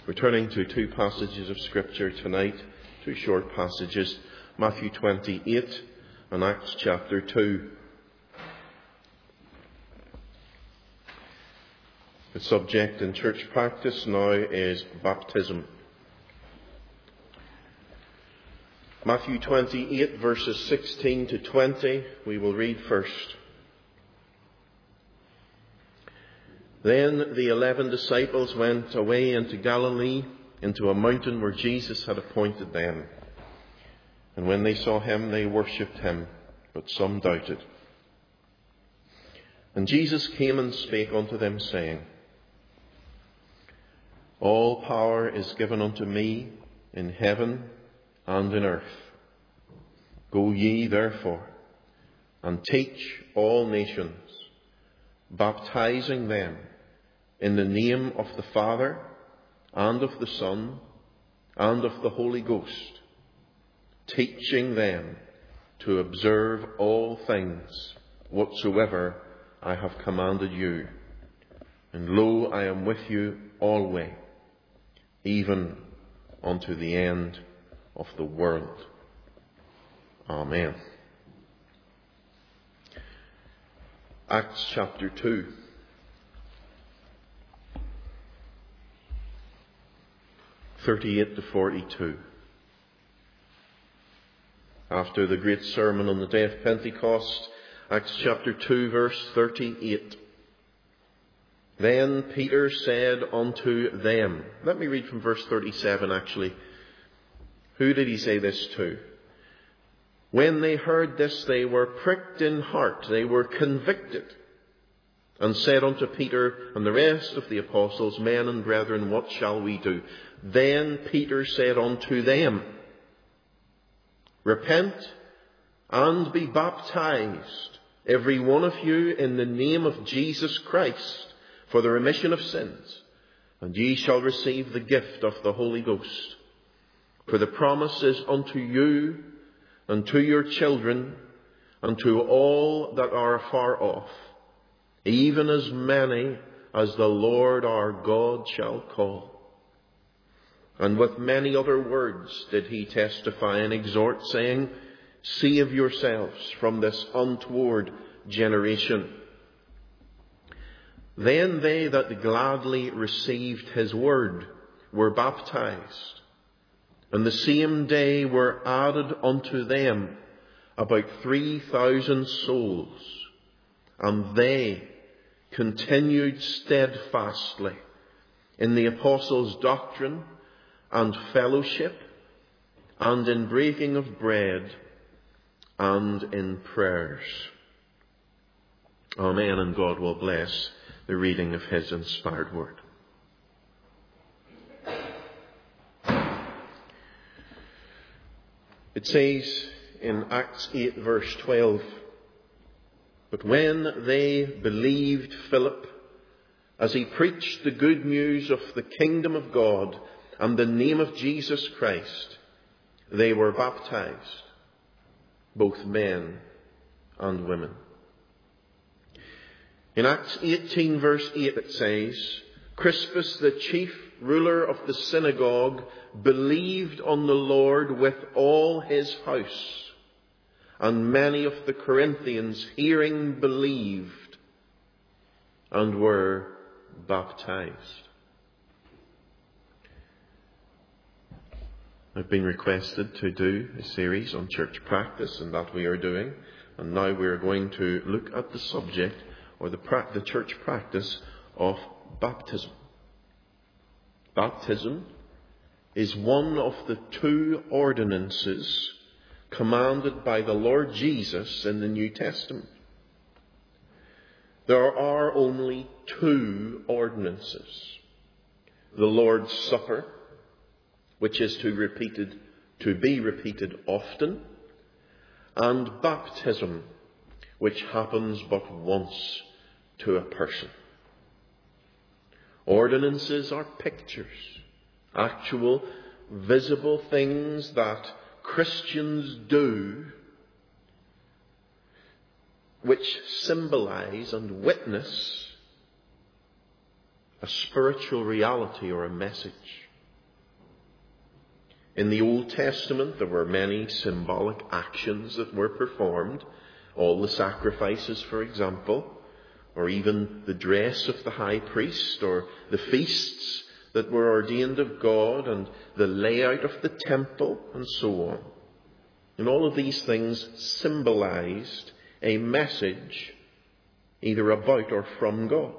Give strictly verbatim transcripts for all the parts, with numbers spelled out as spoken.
We're turning to two passages of Scripture tonight, two short passages, Matthew twenty-eight and Acts chapter two. The subject in church practice now is baptism. Matthew twenty-eight, verses sixteen to twenty, we will read first. Then the eleven disciples went away into Galilee, into a mountain where Jesus had appointed them. And when they saw him, they worshipped him, but some doubted. And Jesus came and spake unto them, saying, All power is given unto me in heaven and in earth. Go ye therefore, and teach all nations, baptizing them in the name of the Father, and of the Son, and of the Holy Ghost, teaching them to observe all things whatsoever I have commanded you. And lo, I am with you alway, even unto the end of the world. Amen. Acts chapter two. thirty-eight to forty-two. After the great sermon on the day of Pentecost, Acts chapter two, verse thirty-eight. Then Peter said unto them. Let me read from verse thirty-seven actually. Who did he say this to? When they heard this, they were pricked in heart. They were convicted. And said unto Peter and the rest of the apostles, Men and brethren, what shall we do? Then Peter said unto them, Repent and be baptized, every one of you, in the name of Jesus Christ, for the remission of sins, and ye shall receive the gift of the Holy Ghost. For the promise is unto you, and to your children, and to all that are afar off, even as many as the Lord our God shall call. And with many other words did he testify and exhort, saying, Save yourselves from this untoward generation. Then they that gladly received his word were baptized. And the same day were added unto them about three thousand souls. And they continued steadfastly in the apostles' doctrine and fellowship, and in breaking of bread, and in prayers. Amen, and God will bless the reading of his inspired word. It says in Acts eight, verse twelve, But when they believed Philip, as he preached the good news of the kingdom of God and the name of Jesus Christ, they were baptized, both men and women. In Acts eighteen, verse eight, it says, Crispus, the chief ruler of the synagogue, believed on the Lord with all his house. And many of the Corinthians, hearing, believed and were baptized. I've been requested to do a series on church practice, and that we are doing. And now we are going to look at the subject, or the, pra- the church practice of baptism. Baptism is one of the two ordinances commanded by the Lord Jesus in the New Testament. There are only two ordinances. The Lord's Supper, which is to repeated to be repeated often, and baptism, which happens but once to a person. Ordinances are pictures, actual, visible things that Christians do, which symbolize and witness a spiritual reality or a message. In the Old Testament, there were many symbolic actions that were performed. All the sacrifices, for example, or even the dress of the high priest, or the feasts that were ordained of God, and the layout of the temple, and so on. And all of these things symbolized a message either about or from God.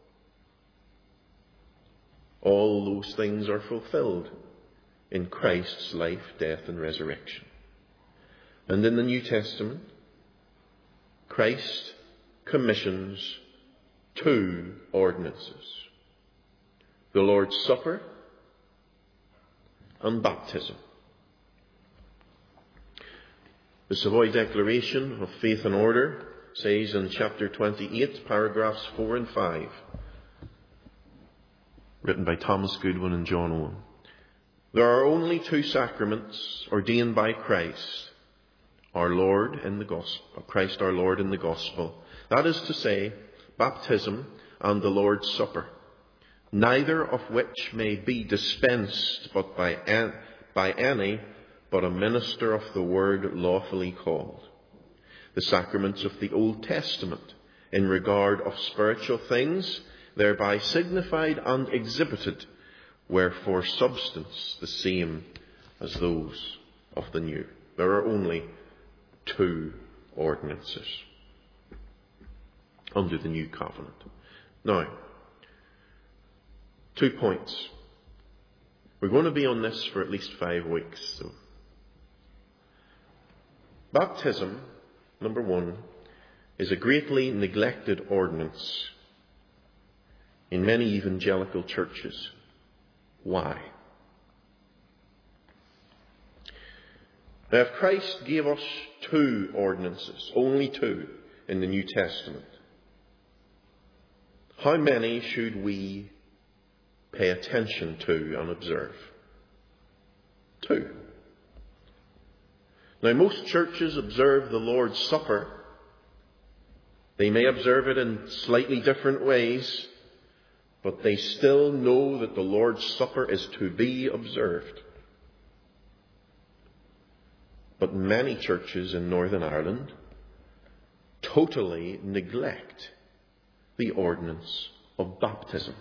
All those things are fulfilled in Christ's life, death, and resurrection. And in the New Testament, Christ commissions two ordinances: the Lord's Supper and baptism. The Savoy Declaration of Faith and Order says in chapter twenty-eight, paragraphs four and five, written by Thomas Goodwin and John Owen, there are only two sacraments ordained by Christ, our Lord in the Gospel, Christ our Lord in the Gospel. That is to say, baptism and the Lord's Supper, neither of which may be dispensed but by, an, by any but a minister of the word lawfully called. The sacraments of the Old Testament, in regard of spiritual things, thereby signified and exhibited, were for substance the same as those of the New. There are only two ordinances under the New Covenant. Now, two points. We're going to be on this for at least five weeks. So. Baptism, number one, is a greatly neglected ordinance in many evangelical churches. Why? Now, if Christ gave us two ordinances, only two, in the New Testament, how many should we pay attention to and observe? Two. Now, most churches observe the Lord's Supper. They may observe it in slightly different ways, but they still know that the Lord's Supper is to be observed. But many churches in Northern Ireland totally neglect the ordinance of baptism.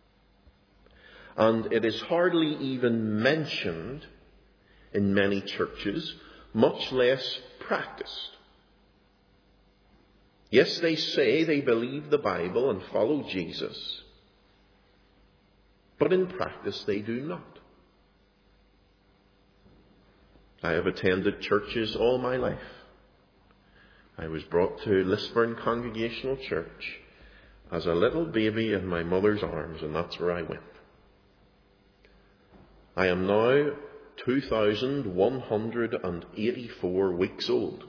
And it is hardly even mentioned in many churches, much less practiced. Yes, they say they believe the Bible and follow Jesus, but in practice they do not. I have attended churches all my life. I was brought to Lisburn Congregational Church as a little baby in my mother's arms, and that's where I went. I am now two thousand one hundred eighty-four weeks old,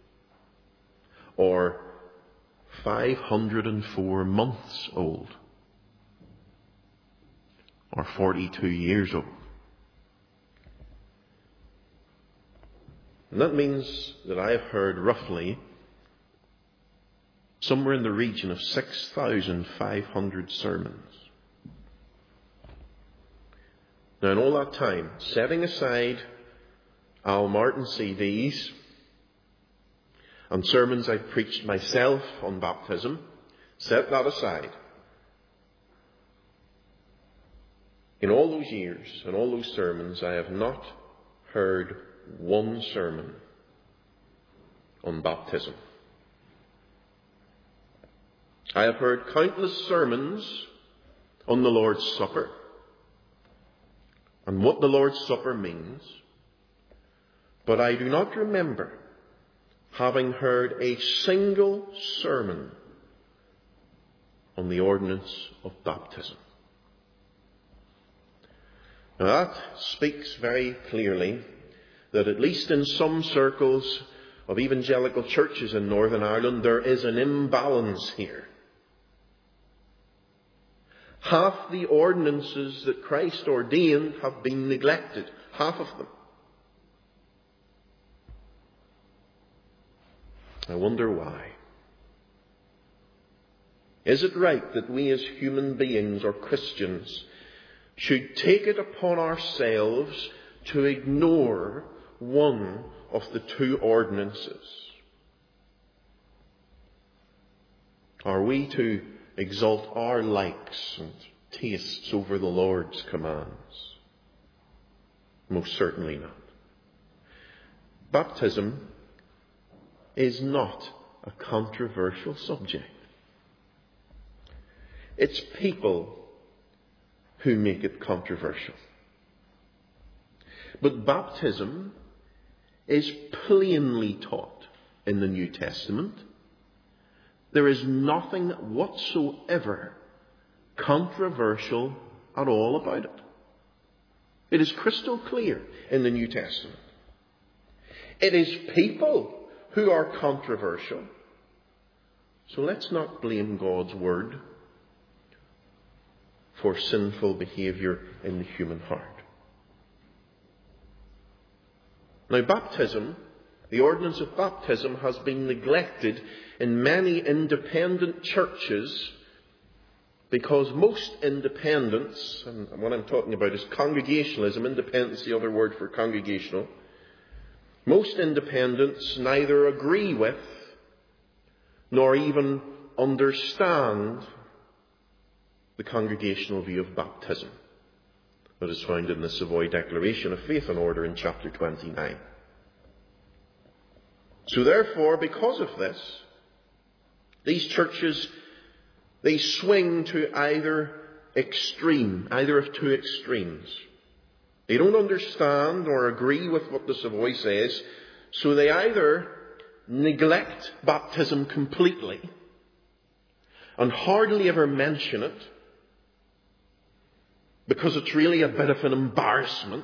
or five hundred four months old, or forty-two years old. And that means that I have heard roughly somewhere in the region of six thousand five hundred sermons. Now, in all that time, setting aside Al Martin C Ds and sermons I've preached myself on baptism, set that aside. In all those years and all those sermons, I have not heard one sermon on baptism. I have heard countless sermons on the Lord's Supper and what the Lord's Supper means, but I do not remember having heard a single sermon on the ordinance of baptism. Now that speaks very clearly that at least in some circles of evangelical churches in Northern Ireland, there is an imbalance here. Half the ordinances that Christ ordained have been neglected. Half of them. I wonder why. Is it right that we as human beings or Christians should take it upon ourselves to ignore one of the two ordinances? Are we to exalt our likes and tastes over the Lord's commands? Most certainly not. Baptism is not a controversial subject. It's people who make it controversial. But baptism is plainly taught in the New Testament. There is nothing whatsoever controversial at all about it. It is crystal clear in the New Testament. It is people who are controversial. So let's not blame God's word for sinful behaviour in the human heart. Now, baptism, the ordinance of baptism, has been neglected in many independent churches because most independents, and what I'm talking about is congregationalism, independence is the other word for congregational, most independents neither agree with nor even understand the congregational view of baptism that is found in the Savoy Declaration of Faith and Order in chapter twenty-nine. So therefore, because of this, these churches, they swing to either extreme, either of two extremes. They don't understand or agree with what the Savoy says, so they either neglect baptism completely and hardly ever mention it because it's really a bit of an embarrassment,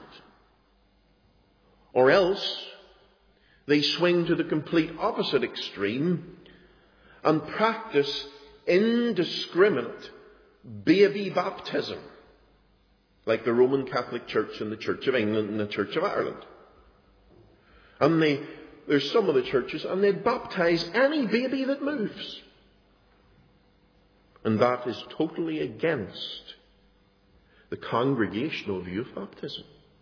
or else they swing to the complete opposite extreme and practice indiscriminate baby baptism, like the Roman Catholic Church and the Church of England and the Church of Ireland. And they, there's some of the churches, and they baptize any baby that moves. And that is totally against the congregational view of baptism.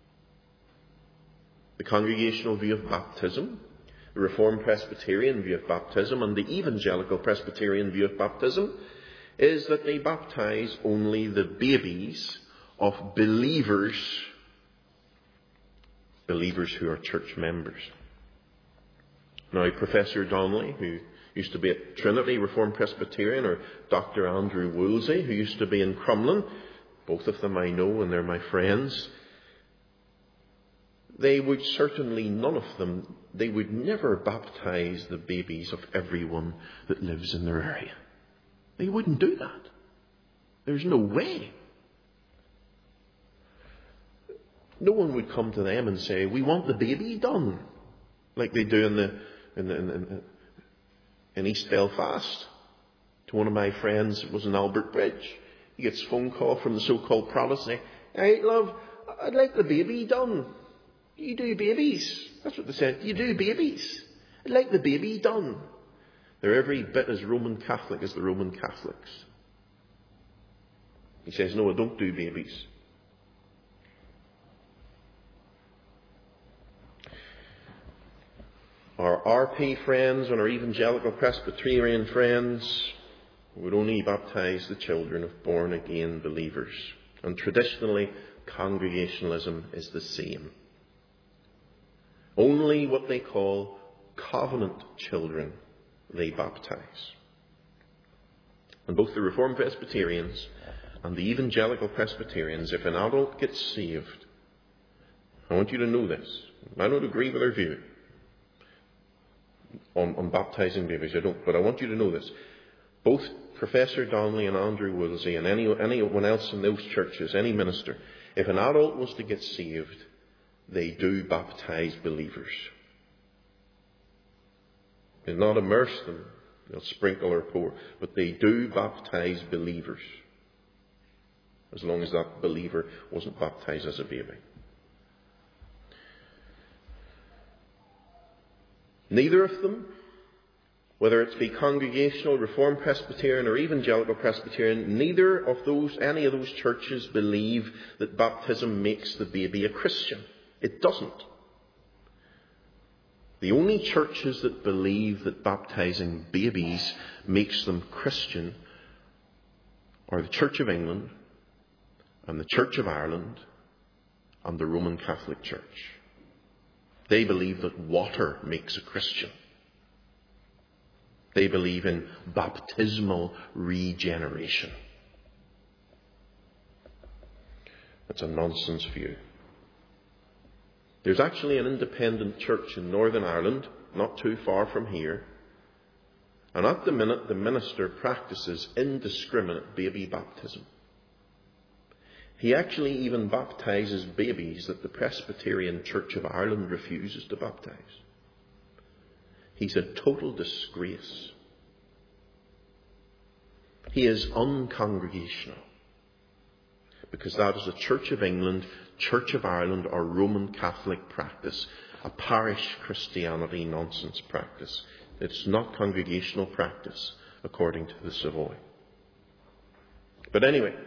The congregational view of baptism, the Reformed Presbyterian view of baptism, and the Evangelical Presbyterian view of baptism is that they baptize only the babies of believers, believers who are church members. Now, Professor Donnelly, who used to be at Trinity Reformed Presbyterian, or Doctor Andrew Woolsey, who used to be in Crumlin, both of them I know and they're my friends, they would certainly, none of them, they would never baptize the babies of everyone that lives in their area. They wouldn't do that. There's no way. No one would come to them and say, we want the baby done, like they do in the in, the, in, in, in East Belfast. To one of my friends, it was in Albert Bridge. He gets a phone call from the so-called Protestant saying, hey, love, I'd like the baby done. You do babies. That's what they said. You do babies. I'd like the baby done. They're every bit as Roman Catholic as the Roman Catholics. He says, no, I don't do babies. Our R P friends and our Evangelical Presbyterian friends would only baptize the children of born-again believers. And traditionally, Congregationalism is the same. Only what they call covenant children they baptize. And both the Reformed Presbyterians and the Evangelical Presbyterians, if an adult gets saved, I want you to know this. I don't agree with their view on, on baptizing babies. I don't. But I want you to know this. Both Professor Donnelly and Andrew Woolsey and any, anyone else in those churches, any minister, if an adult was to get saved, they do baptize believers. They'll not immerse them. They'll sprinkle or pour. But they do baptize believers. As long as that believer wasn't baptized as a baby. Neither of them, whether it be Congregational, Reformed Presbyterian or Evangelical Presbyterian, neither of those, any of those churches believe that baptism makes the baby a Christian. It doesn't. The only churches that believe that baptizing babies makes them Christian are the Church of England and the Church of Ireland and the Roman Catholic Church. They believe that water makes a Christian. They believe in baptismal regeneration. That's a nonsense view. There's actually an independent church in Northern Ireland, not too far from here, and at the minute the minister practices indiscriminate baby baptism. He actually even baptizes babies that the Presbyterian Church of Ireland refuses to baptize. He's a total disgrace. He is uncongregational, because that is a Church of England, Church of Ireland, or Roman Catholic practice, a parish Christianity nonsense practice. It's not congregational practice, according to the Savoy. But anyway,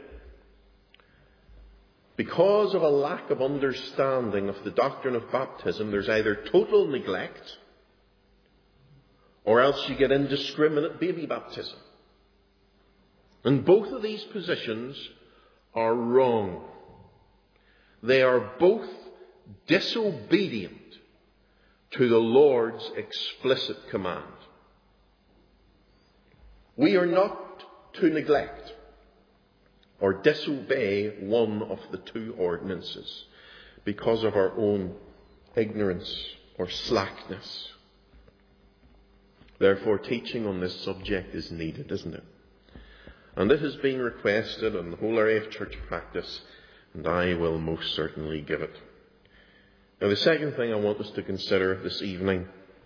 because of a lack of understanding of the doctrine of baptism, there's either total neglect, or else you get indiscriminate baby baptism. And both of these positions are wrong. They are both disobedient to the Lord's explicit command. We are not to neglect or disobey one of the two ordinances because of our own ignorance or slackness. Therefore, teaching on this subject is needed, isn't it? And it has been requested in the whole area of church practice, and I will most certainly give it. Now, the second thing I want us to consider this evening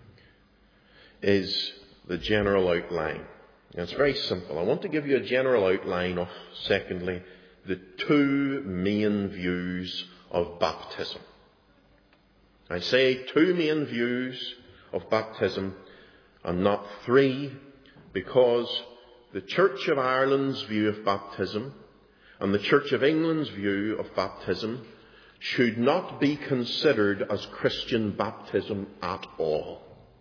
is the general outline. And it's very simple. I want to give you a general outline of, secondly, the two main views of baptism. I say two main views of baptism and not three, because the Church of Ireland's view of baptism and the Church of England's view of baptism should not be considered as Christian baptism at all.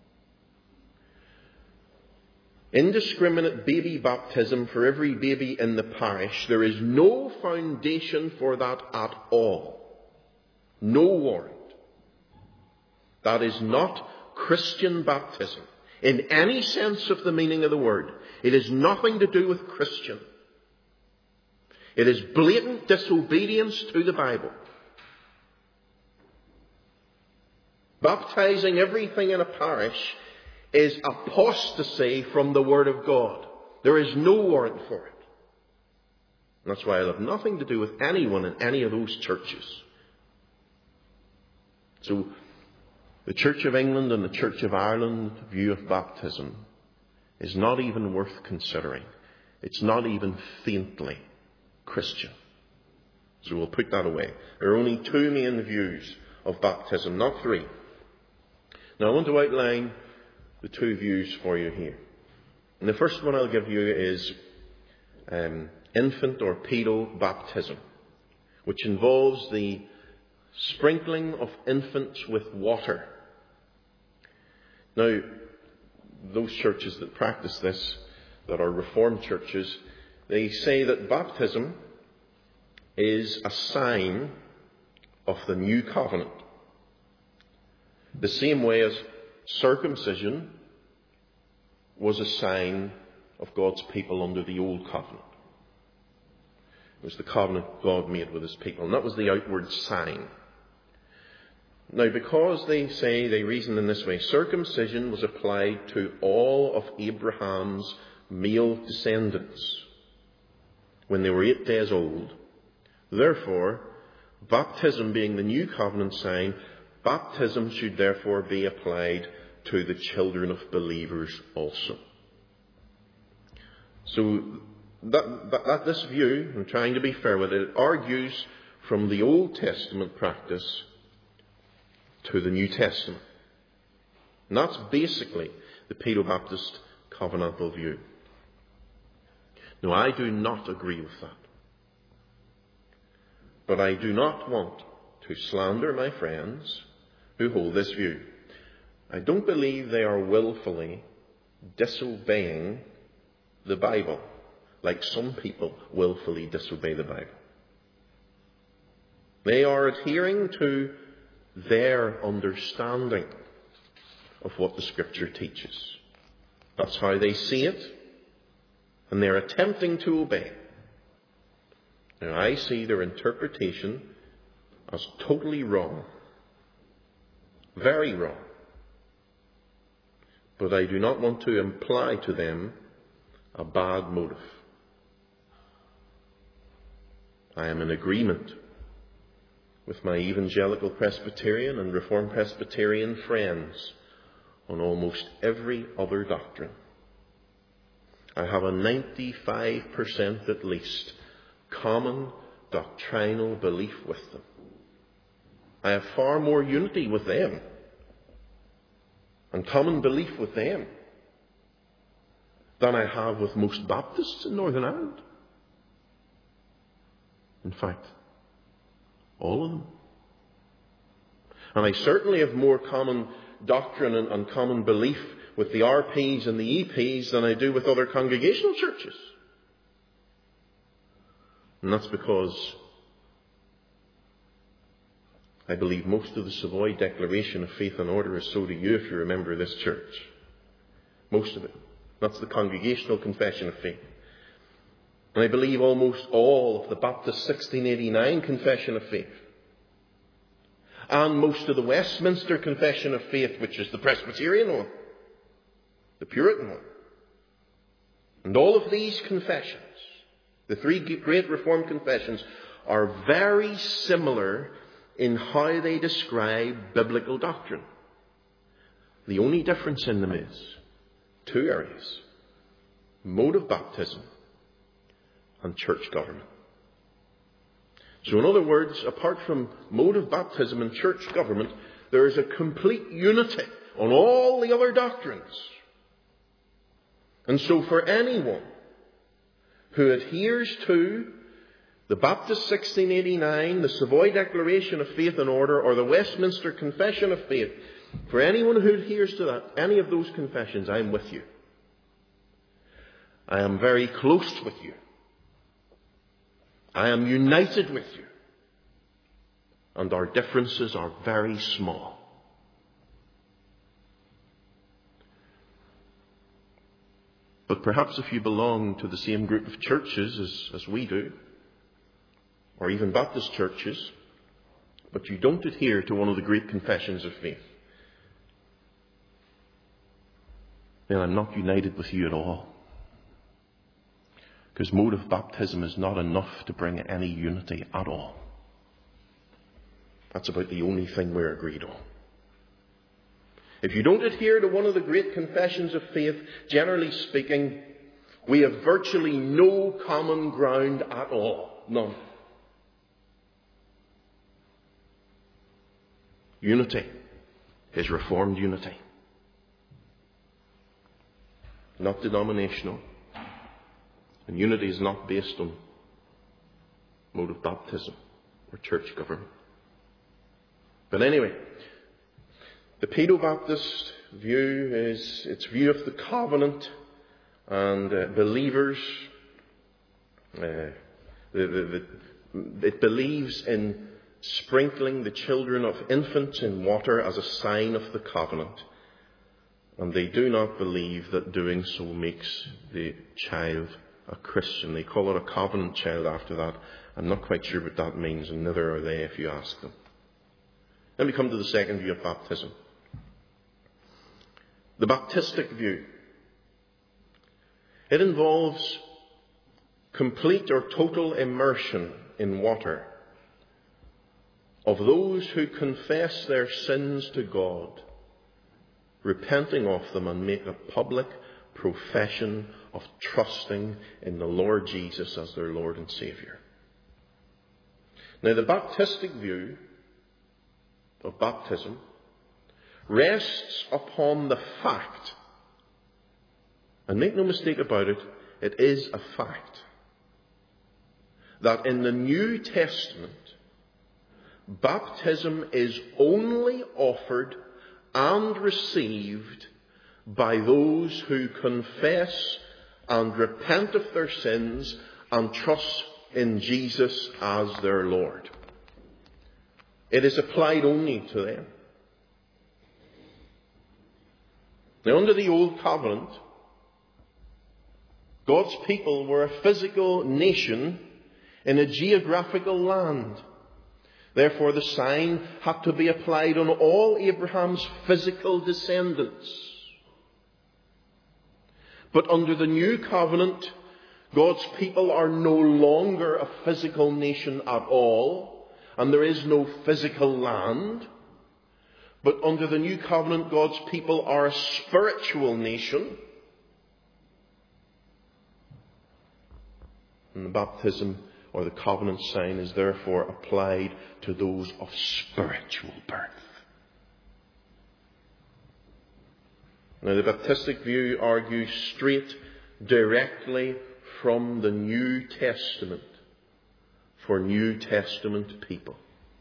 Indiscriminate baby baptism for every baby in the parish, there is no foundation for that at all. No warrant. That is not Christian baptism in any sense of the meaning of the word. It has nothing to do with Christian. It is blatant disobedience to the Bible. Baptizing everything in a parish is apostasy from the Word of God. There is no warrant for it. And that's why I'll have nothing to do with anyone in any of those churches. So, the Church of England and the Church of Ireland view of baptism is not even worth considering. It's not even faintly Christian. So we'll put that away. There are only two main views of baptism, not three. Now I want to outline the two views for you here. And the first one I'll give you is um, infant or pedal baptism, which involves the sprinkling of infants with water. Now, those churches that practice this, that are Reformed churches, they say that baptism is a sign of the new covenant. The same way as circumcision was a sign of God's people under the old covenant. It was the covenant God made with his people, and that was the outward sign. Now, because they say, they reason in this way, circumcision was applied to all of Abraham's male descendants when they were eight days old. Therefore, baptism being the new covenant sign, baptism should therefore be applied to the children of believers also. So, that, that, that this view, I'm trying to be fair with it, it argues from the Old Testament practice to the New Testament. And that's basically the Pedobaptist covenantal view. No, I do not agree with that. But I do not want who slander my friends who hold this view. I don't believe they are willfully disobeying the Bible, like some people willfully disobey the Bible. They are adhering to their understanding of what the Scripture teaches. That's how they see it, and they're attempting to obey. Now, I see their interpretation as totally wrong. Very wrong. But I do not want to imply to them a bad motive. I am in agreement with my evangelical Presbyterian and Reformed Presbyterian friends on almost every other doctrine. I have a ninety-five percent at least common doctrinal belief with them. I have far more unity with them and common belief with them than I have with most Baptists in Northern Ireland. In fact, all of them. And I certainly have more common doctrine and, and common belief with the R Ps and the E Ps than I do with other congregational churches. And that's because I believe most of the Savoy Declaration of Faith and Order is so do you if you remember this church. Most of it. That's the Congregational Confession of Faith. And I believe almost all of the Baptist sixteen eighty-nine Confession of Faith. And most of the Westminster Confession of Faith, which is the Presbyterian one. The Puritan one. And all of these confessions, the three great Reformed confessions, are very similar in how they describe biblical doctrine. The only difference in them is two areas: mode of baptism and church government. So in other words, apart from mode of baptism and church government, there is a complete unity on all the other doctrines. And so for anyone who adheres to the Baptist sixteen eighty-nine, the Savoy Declaration of Faith and Order, or the Westminster Confession of Faith, for anyone who adheres to that, any of those confessions, I'm with you. I am very close with you. I am united with you. And our differences are very small. But perhaps if you belong to the same group of churches as, as we do, or even Baptist churches, but you don't adhere to one of the great confessions of faith, then I'm not united with you at all. Because mode of baptism is not enough to bring any unity at all. That's about the only thing we're agreed on. If you don't adhere to one of the great confessions of faith, generally speaking, we have virtually no common ground at all. None. Unity is Reformed unity. Not denominational. And unity is not based on mode of baptism or church government. But anyway, the Paedo-Baptist view is its view of the covenant and uh, believers. Uh, the, the, the, it believes in sprinkling the children of infants in water as a sign of the covenant. And they do not believe that doing so makes the child a Christian. They call it a covenant child after that. I'm not quite sure what that means, and neither are they if you ask them. Then we come to the second view of baptism. The Baptistic view. It involves complete or total immersion in water of those who confess their sins to God, repenting of them and make a public profession of trusting in the Lord Jesus as their Lord and Saviour. Now, the Baptistic view of baptism rests upon the fact, and make no mistake about it, it is a fact, that in the New Testament, baptism is only offered and received by those who confess and repent of their sins and trust in Jesus as their Lord. It is applied only to them. Now, under the Old Covenant, God's people were a physical nation in a geographical land. Therefore, the sign had to be applied on all Abraham's physical descendants. But under the New Covenant, God's people are no longer a physical nation at all, and there is no physical land. But under the New Covenant, God's people are a spiritual nation. And the baptism or the covenant sign is therefore applied to those of spiritual birth. Now, the Baptistic view argues straight, directly from the New Testament for New Testament people.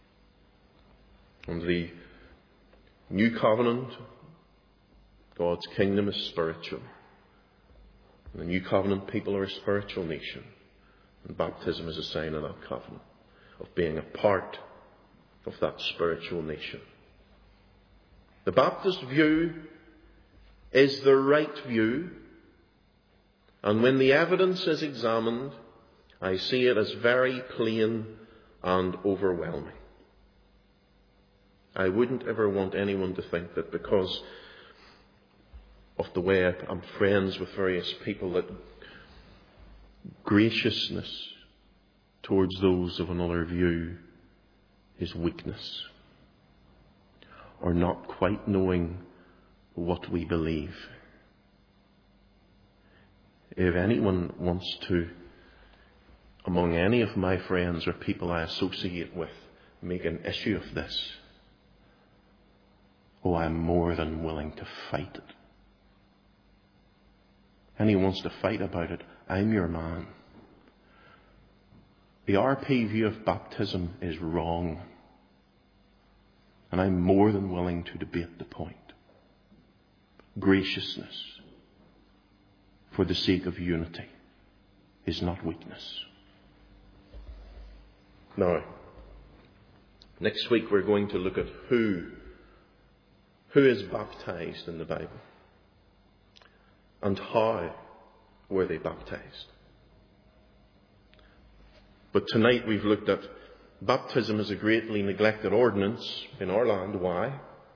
Under the New Covenant, God's kingdom is spiritual. The New Covenant people are a spiritual nation. And baptism is a sign of that covenant, of being a part of that spiritual nation. The Baptist view is the right view, and when the evidence is examined, I see it as very plain and overwhelming. I wouldn't ever want anyone to think that because of the way I'm friends with various people that graciousness towards those of another view is weakness, or not quite knowing what we believe. If anyone wants to, among any of my friends or people I associate with, make an issue of this, oh, I'm more than willing to fight it. Anyone wants to fight about it, I'm your man. The R P view of baptism is wrong, and I'm more than willing to debate the point. Graciousness for the sake of unity is not weakness. Now, next week we're going to look at who, who is baptized in the Bible and how were they baptized. But tonight we've looked at baptism as a greatly neglected ordinance in our land. Why?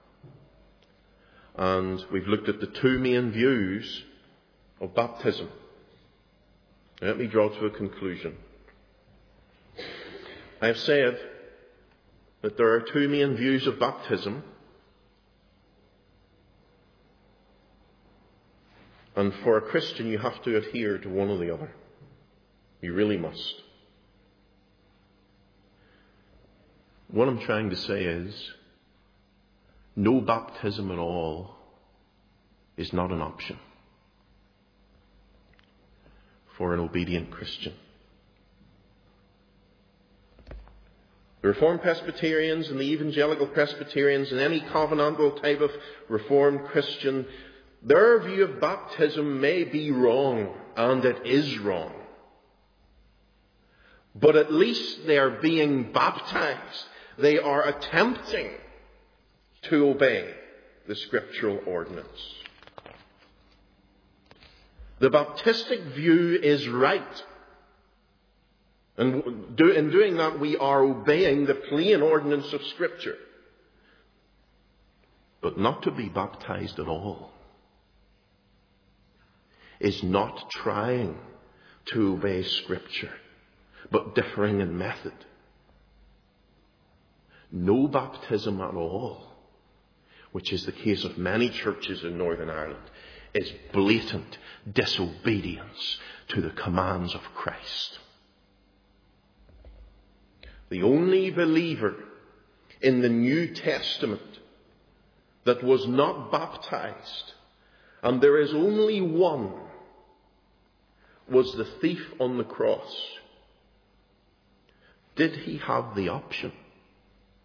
And we've looked at the two main views of baptism. Let me draw to a conclusion. I have said that there are two main views of baptism, and for a Christian you have to adhere to one or the other. You really must. What I'm trying to say is, no baptism at all is not an option for an obedient Christian. The Reformed Presbyterians and the Evangelical Presbyterians and any covenantal type of Reformed Christian, their view of baptism may be wrong, and it is wrong. But at least they are being baptized. They are attempting to obey the scriptural ordinance. The Baptistic view is right. And in doing that, we are obeying the plain ordinance of Scripture. But not to be baptized at all is not trying to obey Scripture, but differing in method. No baptism at all, which is the case of many churches in Northern Ireland, is blatant disobedience to the commands of Christ. The only believer in the New Testament that was not baptized, and there is only one, was the thief on the cross. Did he have the option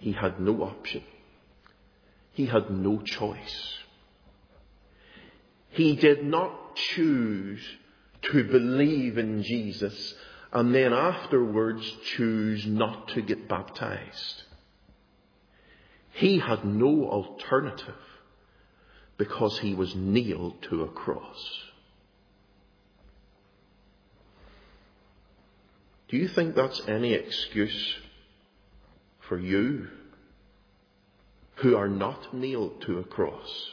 he had no option. He had no choice. He did not choose to believe in Jesus and then afterwards choose not to get baptized. He had no alternative because he was nailed to a cross. Do you think that's any excuse for you who are not nailed to a cross?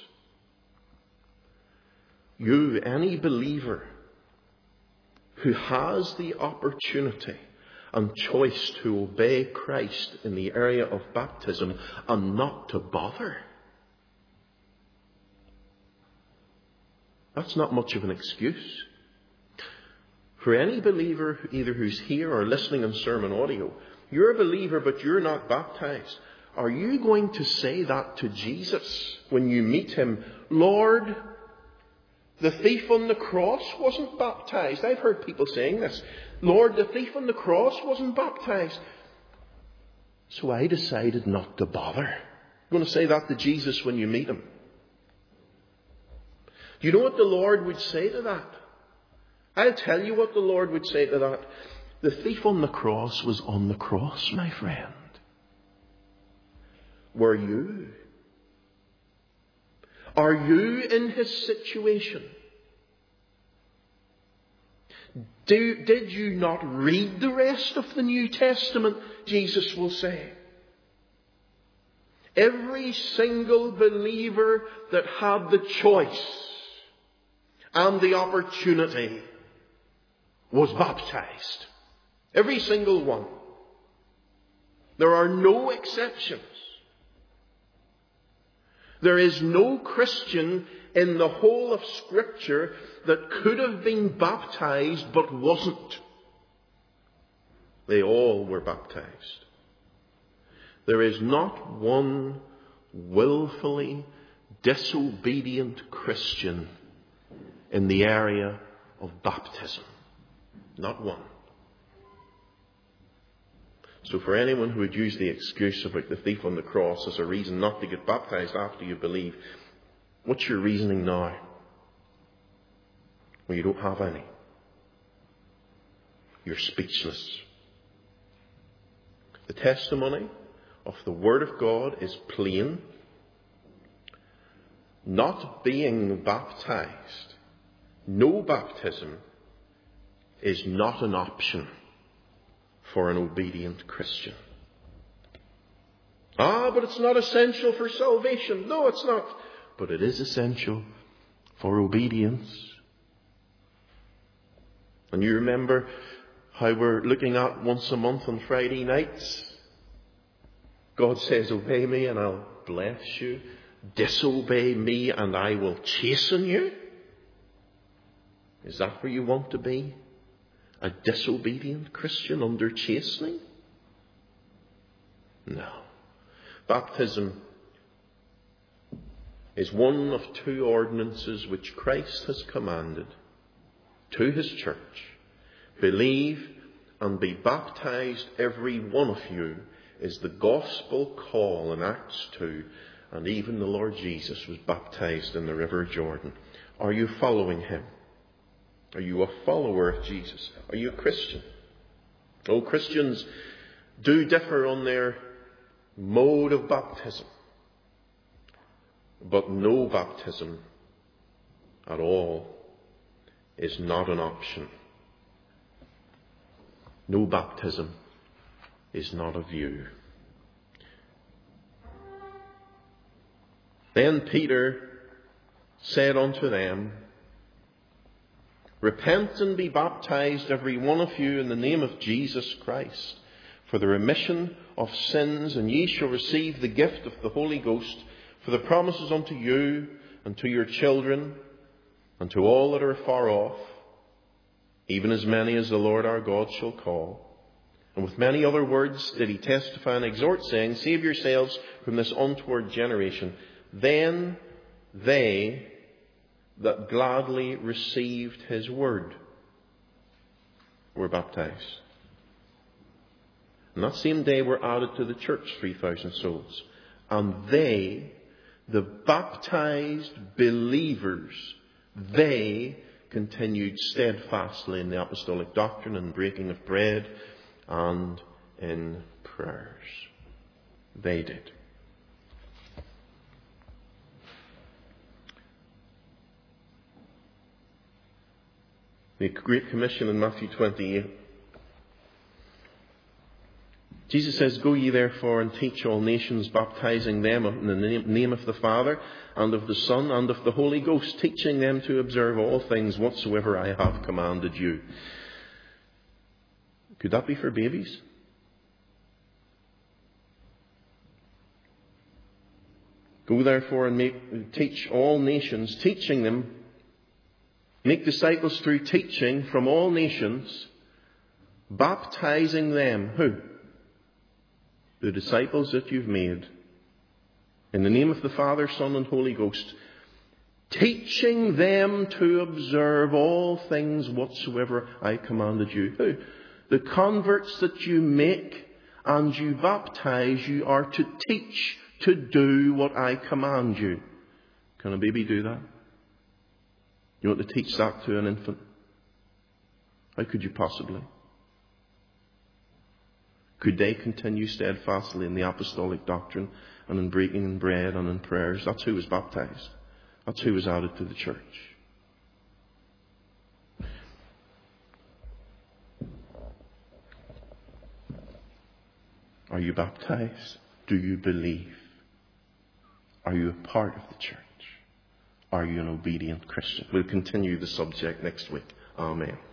You, any believer who has the opportunity and choice to obey Christ in the area of baptism and not to bother. That's not much of an excuse. For any believer, either who's here or listening on sermon audio, you're a believer but you're not baptized. Are you going to say that to Jesus when you meet him? Lord, the thief on the cross wasn't baptized. I've heard people saying this. Lord, the thief on the cross wasn't baptized. So I decided not to bother. You're going to say that to Jesus when you meet him. Do you know what the Lord would say to that? I'll tell you what the Lord would say to that. The thief on the cross was on the cross, my friend. Were you? Are you in his situation? Do, did you not read the rest of the New Testament? Jesus will say. Every single believer that had the choice and the opportunity was baptized. Every single one. There are no exceptions. There is no Christian in the whole of Scripture that could have been baptized but wasn't. They all were baptized. There is not one willfully disobedient Christian in the area of baptism. Not one. So for anyone who would use the excuse about the thief on the cross as a reason not to get baptized after you believe, what's your reasoning now? Well, you don't have any. You're speechless. The testimony of the Word of God is plain. Not being baptized, no baptism, is not an option for an obedient Christian. Ah, but it's not essential for salvation. No, it's not. But it is essential for obedience. And you remember how we're looking at once a month on Friday nights? God says, obey me and I'll bless you. Disobey me and I will chasten you. Is that where you want to be? A disobedient Christian under chastening? No. Baptism is one of two ordinances which Christ has commanded to his church. Believe and be baptized, every one of you, is the gospel call in Acts two. And even the Lord Jesus was baptized in the River Jordan. Are you following him? Are you a follower of Jesus? Are you a Christian? Oh, Christians do differ on their mode of baptism. But no baptism at all is not an option. No baptism is not a view. Then Peter said unto them, repent and be baptized, every one of you, in the name of Jesus Christ, for the remission of sins, and ye shall receive the gift of the Holy Ghost. For the promises unto you and to your children and to all that are far off, even as many as the Lord our God shall call. And with many other words did he testify and exhort, saying, save yourselves from this untoward generation. Then they that gladly received his word were baptized. And that same day were added to the church three thousand souls. And they, the baptized believers, they continued steadfastly in the apostolic doctrine and breaking of bread and in prayers. They did. The Great Commission in Matthew twenty-eight. Jesus says, "Go ye therefore and teach all nations, baptizing them in the name of the Father and of the Son and of the Holy Ghost, teaching them to observe all things whatsoever I have commanded you." Could that be for babies? Go therefore and make, teach all nations, teaching them, make disciples through teaching from all nations, baptizing them. Who? The disciples that you've made. In the name of the Father, Son, and Holy Ghost. Teaching them to observe all things whatsoever I commanded you. Who? The converts that you make and you baptize, you are to teach to do what I command you. Can a baby do that? You want to teach that to an infant? How could you possibly? Could they continue steadfastly in the apostolic doctrine and in breaking in bread and in prayers? That's who was baptized. That's who was added to the church. Are you baptized? Do you believe? Are you a part of the church? Are you an obedient Christian? We'll continue the subject next week. Amen.